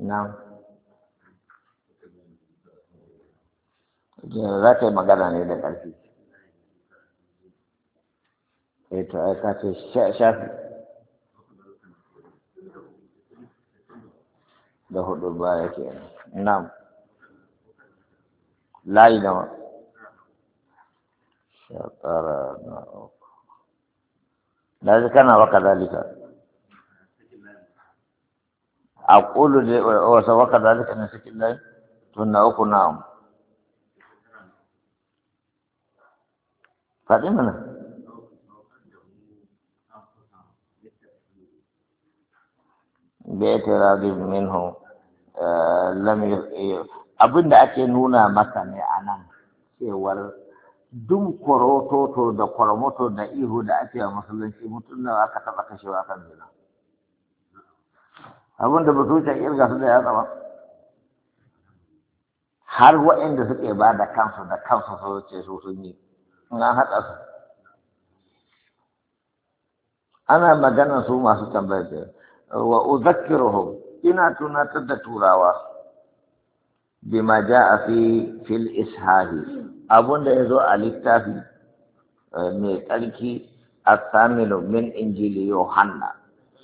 na za ka yi magana ne da ƙarfi. To ai ka ce shafi da hudu baya ke nan. Layi nawa? 19 na ji kana waka zalika. A ƙulu da wasa waka zalika na cikin layi? Tun na uku na'am. Faɗi mana. Be'tiradi minhu lam abin da ake nuna maka ne a nan cewar duk kworototo da kwaramoto da ihu da ake a musulunci mutum nawa aka taɓa kashewa kan zina. Abin da ba su wuce kirga su da ya ba. Har waɗanda suke ba da kansu su ce su sun yi. In an haɗa su. Ana magana su masu tambayar da wa uzakkiruhum ina tunatar da turawa bima jaa fil ishahi abunda yazo a littafi mai tsarki as-saminu min injili yohanna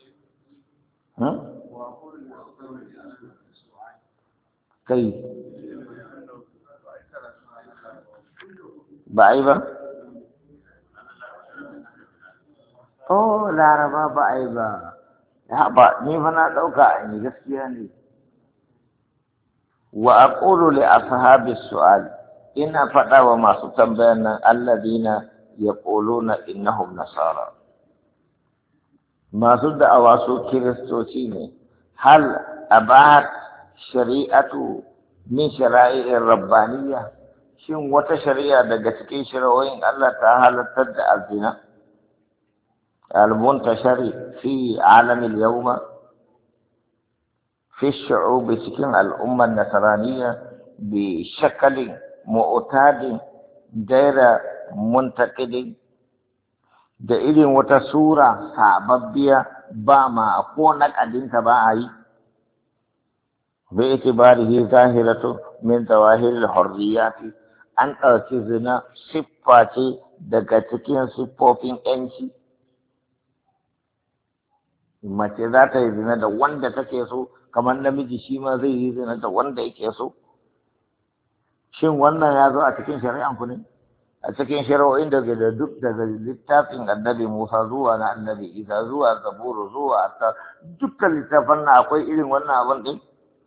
kai ba ai ba laraba ba ai ba ba ni fa na ɗauka an yi gaskiya ne. Wa aqulu li ashabi su'al ina faɗa wa masu tambayan nan alladina yaquluna innahum nasara masu da'awa su kiristoci ne hal abat shari'atu min shara'i'ir rabbaniyya shin wata shari'a daga cikin shari'o'in Allah ta halartar da azina المنتشر في عالم اليوم في الشعوب سكن الأمة النصرانية بشكل معتاد غير منتقد da irin wata sura sababbiya ba ma ko na kadinta ba a yi bai itibarihi zahiratu min zawahiril hurriyati an ɗauki zina siffa ce daga cikin siffofin ƴanci mace za ta yi zina da wanda take so kamar namiji shi ma zai yi zina da wanda yake so shin wannan ya zo a cikin shari'an ku ne a cikin shari'o'in daga duk daga littafin annabi Musa zuwa na annabi Isa zuwa Zaburu zuwa ta dukkan littafan na akwai irin wannan abin din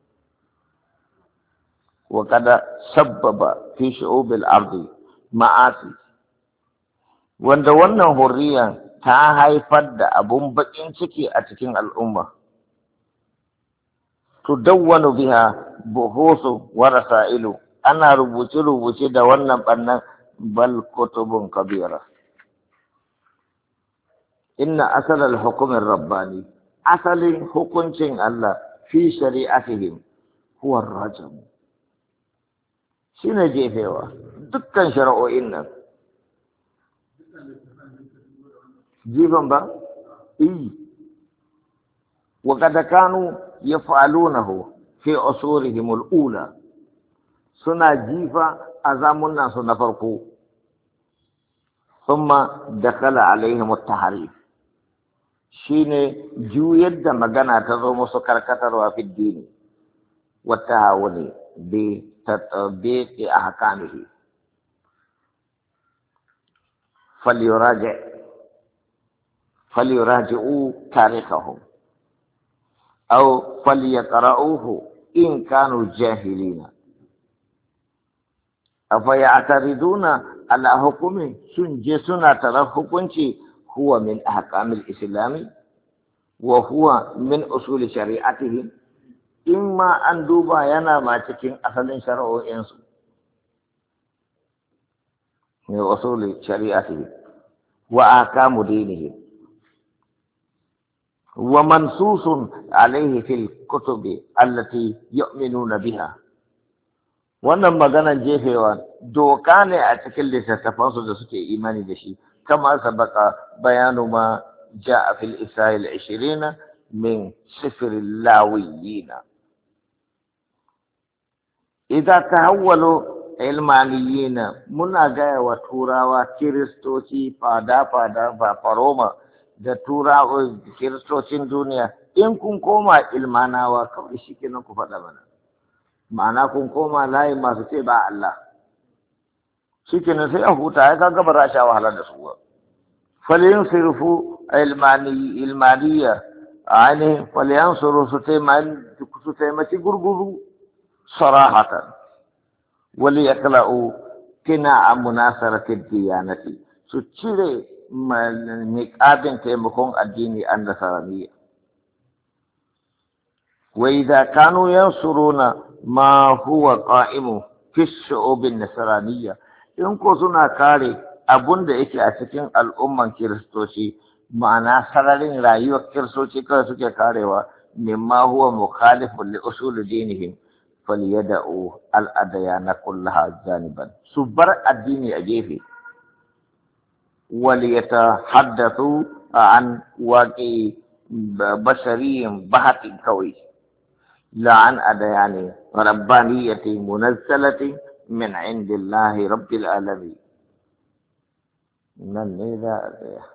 wa kada sabbaba fi shu'ubil ardi ma'asi wanda wannan hurriyan ta haifar da abun baƙin ciki a cikin al'umma. Tudawwanu biha buhusu wa rasailu ana rubuce-rubuce da wannan ɓannan bal kutubun kabira. Inna asalal hukumin rabbani asalin hukuncin Allah fi shari'atihim huwa rajam. Shine jefewa dukkan shari'o'in nan. Jifan ba? Wa kada kanu yaf'alunahu fi usurihim al-ula suna jifa a zamunan su na farko thumma dakala alaihim at-tahrif shine juyar da magana ta zo musu karkatarwa fi dini wa tahawuni bi tatbiqi ahkamihi فليراجعوا تاريخهم أو فليقرؤوه إن كانوا جاهلين أفيعترضون على حكم سنجسنا ترى هو من أحكام الإسلام وهو من أصول شريعتهم إما أن دوبا ينا ما تكين أصل شرعه إنسو من أصول شريعتهم وأحكام دينهم ومنصوص عليه في الكتب التي يؤمنون بها wannan maganan jefewa doka ne a cikin littattafansu da suke imani da shi kama sabaka bayanu ma ja'a fil isra'il 20 min sifr lawiyina إذا تحولوا علمانيين منا جاء وتوراوا كريستوسي فادا فاروما da turawa kiristocin duniya in kun koma ilmanawa kawai shi kenan ku faɗa mana ma'ana kun koma layi masu ce ba Allah shi kenan sai a huta ya kaga ba sha wahalar da su ba falin sirfu ilmaniya ainihin falin suru su taimaki gurguru sarahatan wali ya kala'u kina a munasaratin diyanati su cire niƙabin taimakon addini an nasaraniya wa idza kanu yansuruna ma huwa qa'imu fi shu'ubin nasraniyya in ko suna kare abun da yake a cikin al'umman kiristoci ma'ana sararin rayuwar kiristoci kawai suke karewa mimma huwa mukhalifun li usul dinihim falyada'u al-adyana kullaha janiban su bar addini a gefe وليتحدثوا عن واقع بشري بحث قوي لا عن أديان ربانية منزلة من عند الله رب العالمين من إذا